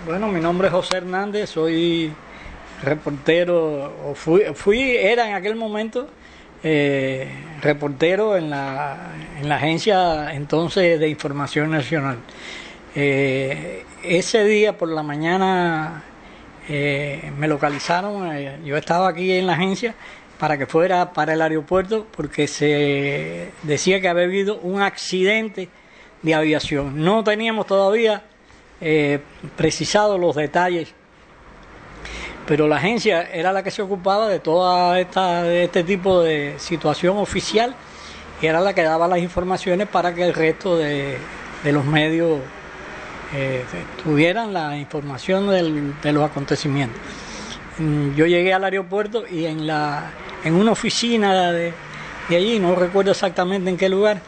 Bueno, mi nombre es José Hernández, soy reportero, era en aquel momento reportero en la agencia entonces de Información Nacional. Ese día por la mañana me localizaron, yo estaba aquí en la agencia para que fuera para el aeropuerto porque se decía que había habido un accidente de aviación. No teníamos todavía precisado los detalles, pero la agencia era la que se ocupaba de toda este tipo de situación oficial y era la que daba las informaciones para que el resto de los medios tuvieran la información de los acontecimientos. Yo llegué al aeropuerto y en una oficina de allí, no recuerdo exactamente en qué lugar,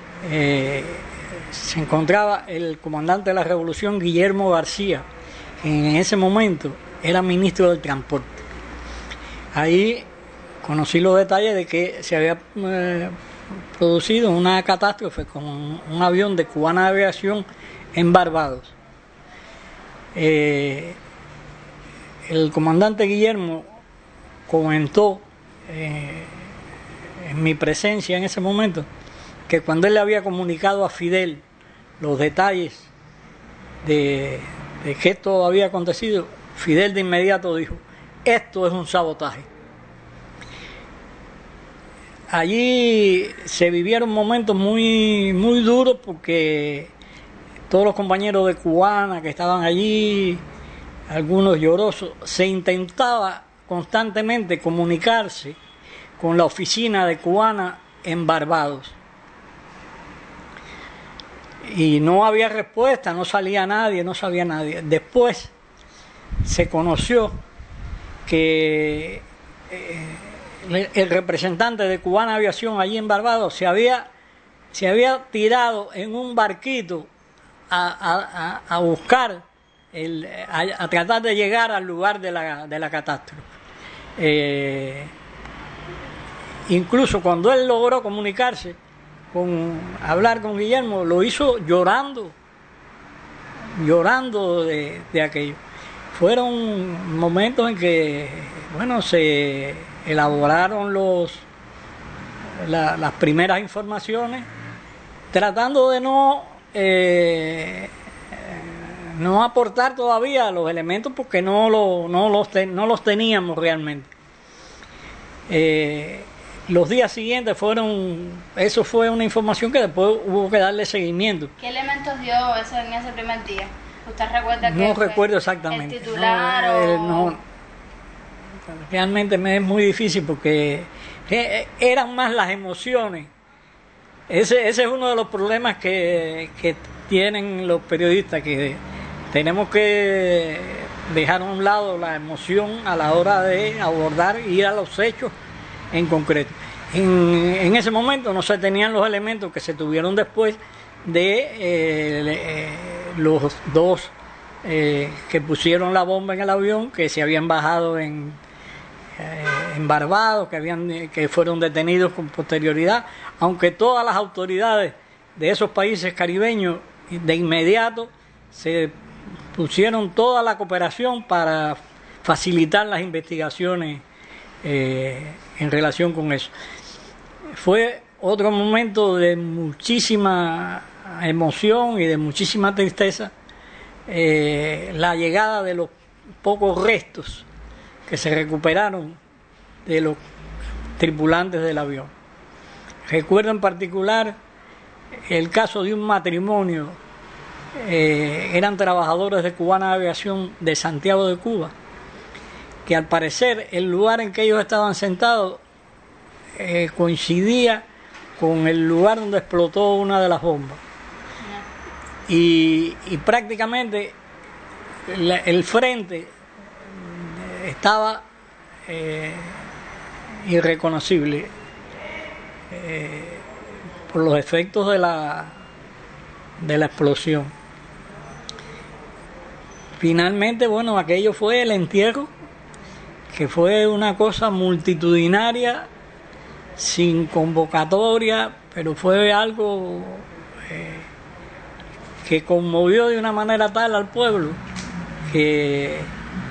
se encontraba el comandante de la Revolución, Guillermo García, que en ese momento era ministro del Transporte. Ahí conocí los detalles de que se había producido una catástrofe con un avión de Cubana Aviación en Barbados. El comandante Guillermo comentó en mi presencia en ese momento que cuando él le había comunicado a Fidel los detalles de que esto había acontecido, Fidel de inmediato dijo: esto es un sabotaje. Allí se vivieron momentos muy, muy duros porque todos los compañeros de Cubana que estaban allí, algunos llorosos, se intentaba constantemente comunicarse con la oficina de Cubana en Barbados. Y no había respuesta, no salía nadie, no sabía nadie. Después se conoció que el representante de Cubana Aviación allí en Barbados se había tirado en un barquito a buscar, a tratar de llegar al lugar de la catástrofe. Incluso cuando él logró comunicarse, hablar con Guillermo, lo hizo llorando de aquello. Fueron momentos en que, bueno, se elaboraron las primeras informaciones, tratando de no aportar todavía los elementos porque no los teníamos realmente. Los días siguientes eso fue una información que después hubo que darle seguimiento. ¿Qué elementos dio en ese primer día? ¿Usted recuerda que no recuerdo exactamente? ¿El titular no, realmente me es muy difícil porque eran más las emociones. Ese es uno de los problemas que tienen los periodistas, que tenemos que dejar a un lado la emoción a la hora de abordar y ir a los hechos en concreto. En ese momento no se tenían los elementos que se tuvieron después de los dos que pusieron la bomba en el avión, que se habían bajado en Barbados, que fueron detenidos con posterioridad, aunque todas las autoridades de esos países caribeños de inmediato se pusieron toda la cooperación para facilitar las investigaciones en relación con eso. Fue otro momento de muchísima emoción y de muchísima tristeza, la llegada de los pocos restos que se recuperaron de los tripulantes del avión. Recuerdo en particular el caso de un matrimonio, eran trabajadores de Cubana Aviación de Santiago de Cuba, que al parecer el lugar en que ellos estaban sentados coincidía con el lugar donde explotó una de las bombas. Y prácticamente el frente estaba irreconocible por los efectos de la explosión. Finalmente, bueno, aquello fue el entierro, que fue una cosa multitudinaria, sin convocatoria, pero fue algo que conmovió de una manera tal al pueblo que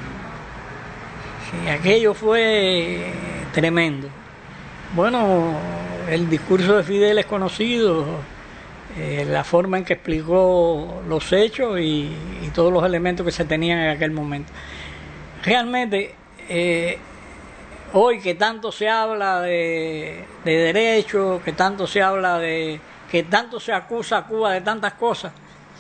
aquello fue tremendo. Bueno, el discurso de Fidel es conocido, la forma en que explicó los hechos y todos los elementos que se tenían en aquel momento. Realmente, hoy que tanto se habla de derechos, que tanto se habla que tanto se acusa a Cuba de tantas cosas,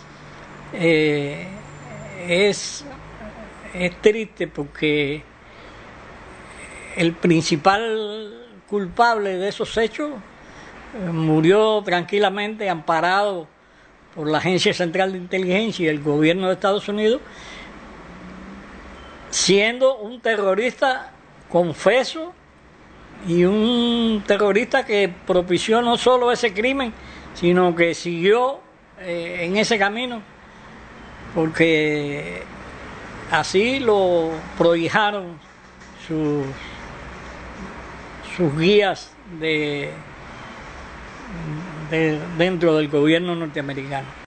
es triste porque el principal culpable de esos hechos murió tranquilamente amparado por la Agencia Central de Inteligencia y el gobierno de Estados Unidos, siendo un terrorista confeso y un terrorista que propició no solo ese crimen, sino que siguió en ese camino, porque así lo prohijaron sus guías dentro del gobierno norteamericano.